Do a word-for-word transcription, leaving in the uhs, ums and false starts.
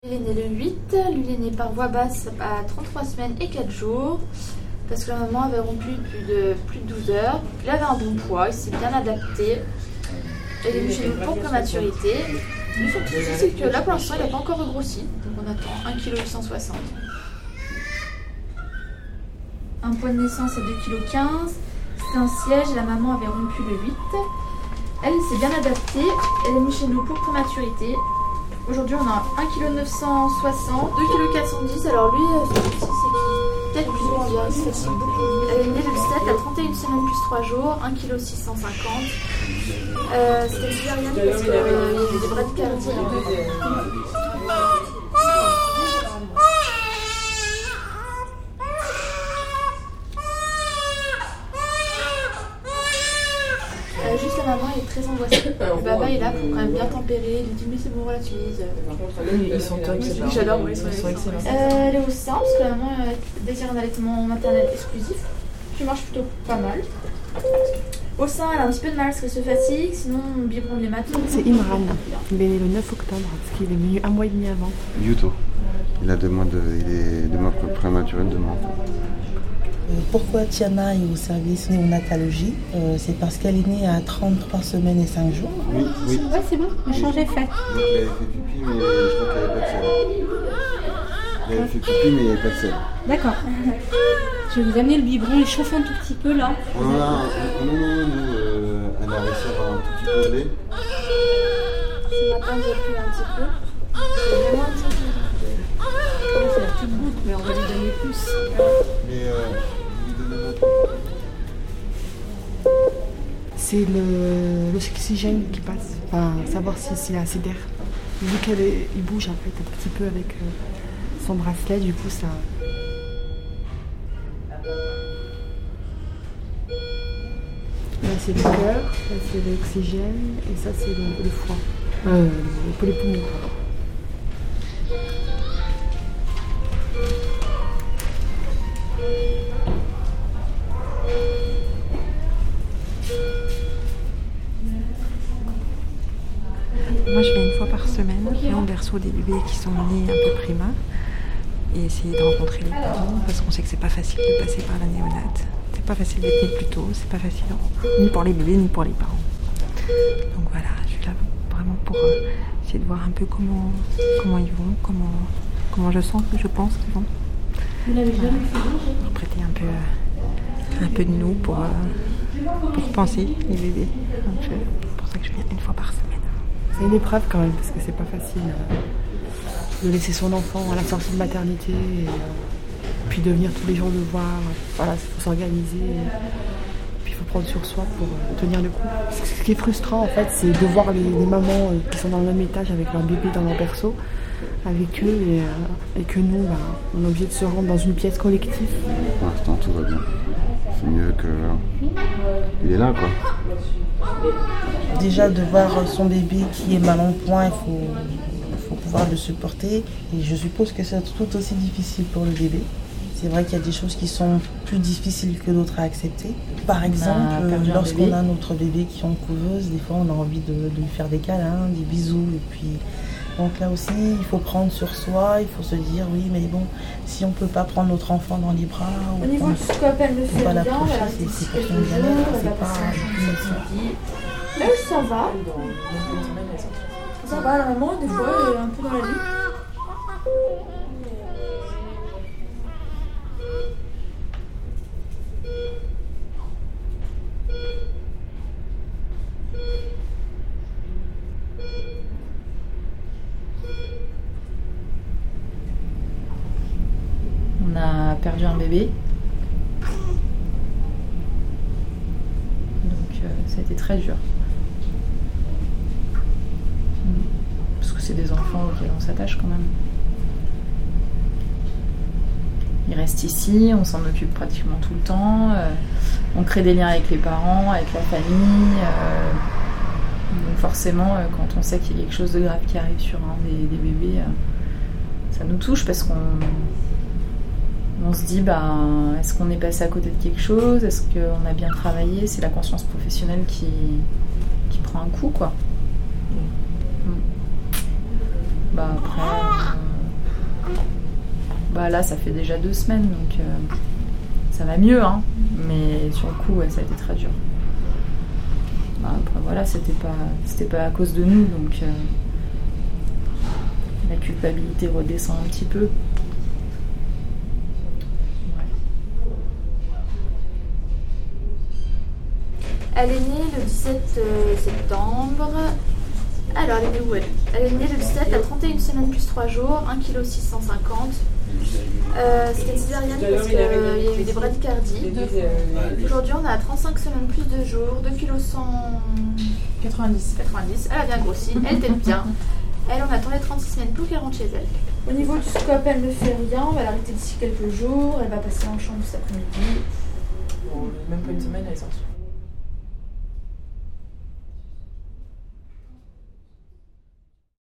Il est né le huit, lui il est né par voie basse à trente-trois semaines et quatre jours, parce que la maman avait rompu plus de, plus de douze heures. Il avait un bon poids, il s'est bien adapté. Il est venu chez nous pour prématurité. Le seul souci, c'est que là pour l'instant il n'a pas encore regrossi, donc on attend un virgule huit cent soixante kilos. Un poids de naissance à deux virgule quinze kilos, c'était un siège et la maman avait rompu le huit. Elle s'est bien adaptée, elle est venue chez nous pour prématurité. Aujourd'hui, on a un virgule neuf cent soixante kilos, deux virgule quatre cent dix kilos. Alors lui, son souci, c'est qu'il peut-être plus ou moins bien, il se fatigue beaucoup. Elle est née le sept à trente et une semaines plus trois jours, un virgule six cent cinquante kilos. Euh, C'était une césarienne parce qu'il euh, y avait des bradycardies. Euh, juste la maman est très angoissée. Le papa est là pour quand même bien tempérer. Il lui dit mais c'est bon, relativise. Ils sont top, c'est J'adore, oui, ils sont excellents. Euh, elle est au sein parce que la maman euh, désire un allaitement maternel exclusif qui marche plutôt pas mal. Au sein, elle a un petit peu de mal parce qu'elle se fatigue, sinon on biberonne les matins. C'est Imran. Il est né le neuf octobre parce qu'il est venu un mois et demi avant. Yuto. Il a deux mois de, il est deux mois prématuré, deux mois. Pourquoi Tiana est au service néonatologie euh, C'est parce qu'elle est née à trente-trois semaines et cinq jours. Oui, oui. Ouais, c'est bon, le change est fait. Donc elle avait fait pipi, mais je crois qu'elle n'avait pas de sel. Elle avait fait pipi, mais il n'y avait pas de sel. D'accord. Je vais vous amener le biberon, il chauffe un tout petit peu là. On en a, on, non, non, nous, euh, elle a réussi à avoir un tout petit peu de lait. Ce matin, j'ai pris un petit peu. C'est vraiment un petit peu. Oui, c'est la petite goutte, mais on va lui donner plus. Mais euh, lui donner notre... C'est le, l'oxygène qui passe, enfin savoir si s'il a assez d'air. Vu qu'elle est, il bouge en fait un petit peu avec euh, son bracelet, du coup ça. Là c'est le cœur, là c'est l'oxygène et ça c'est le, le foie, euh, le, les poumons. Moi, je viens une fois par semaine et on berceau des bébés qui sont nés un peu prima et essayer de rencontrer les parents parce qu'on sait que c'est pas facile de passer par la néonate. C'est pas facile d'être né plus tôt, c'est pas facile ni pour les bébés ni pour les parents. Donc voilà, je suis là vraiment pour euh, essayer de voir un peu comment, comment ils vont, comment, comment je sens que je pense qu'ils vont. Vous l'avez jamais fait Pour prêter un peu, euh, un peu de nous pour, euh, pour penser les bébés. Donc, euh, c'est pour ça que je viens une fois par semaine. C'est une épreuve quand même, parce que c'est pas facile euh, de laisser son enfant à la sortie de maternité, et, euh, puis de venir tous les jours le voir. Voilà, il faut s'organiser, et, puis il faut prendre sur soi pour euh, tenir le coup. Ce qui est frustrant en fait, c'est de voir les, les mamans euh, qui sont dans le même étage avec leur bébé dans leur berceau, avec eux, et, euh, et que nous, bah, on est obligé de se rendre dans une pièce collective. Pour l'instant, tout va bien. C'est mieux que... Il est là, quoi. Déjà de voir son bébé qui est mal en point, il faut, il faut pouvoir le supporter. Et je suppose que c'est tout aussi difficile pour le bébé. C'est vrai qu'il y a des choses qui sont plus difficiles que d'autres à accepter. Par exemple, lorsqu'on a notre bébé qui est en couveuse, des fois on a envie de, de lui faire des câlins, des bisous. Et puis, donc là aussi, il faut prendre sur soi, il faut se dire oui, mais bon, si on ne peut pas prendre notre enfant dans les bras, Au niveau du scope, elle le fait bien. l'approcher, c'est, c'est pour son bien-être, c'est pas là où ça va, ça va, la maman, des fois, elle est un peu dans la vie. On a perdu un bébé. Donc euh, ça a été très dur. Parce que c'est des enfants auxquels on s'attache quand même. Ils restent ici, on s'en occupe pratiquement tout le temps. Euh, on crée des liens avec les parents, avec la famille. Euh, donc forcément, euh, quand on sait qu'il y a quelque chose de grave qui arrive sur un des, des bébés, euh, ça nous touche parce qu'on on se dit, bah, est-ce qu'on est passé à côté de quelque chose? Est-ce qu'on a bien travaillé? C'est la conscience professionnelle qui, qui prend un coup, quoi. Mm. Bah, après, euh, Bah là, ça fait déjà deux semaines, donc euh, ça va mieux, hein. Mais sur le coup, ouais, ça a été très dur. Bah, après, voilà, c'était pas, c'était pas à cause de nous, donc euh, la culpabilité redescend un petit peu. Elle est née le dix-sept septembre. Alors, elle est née où elle Elle est née le dix-sept à trente et une semaines plus trois jours, un virgule six cent cinquante kilos. Euh, C'était césarienne parce qu'il y a eu des bradycardies. Aujourd'hui, on a trente-cinq semaines plus de jours, deux virgule cent quatre-vingt-dix. Elle a bien grossi, elle t'aime bien. Elle, on attend les trente-six semaines pour qu'elle rentre chez elle. Au niveau du scope, elle ne fait rien. On va l'arrêter d'ici quelques jours. Elle va passer en chambre cet après-midi. Bon, même pas une semaine, elle est sortie.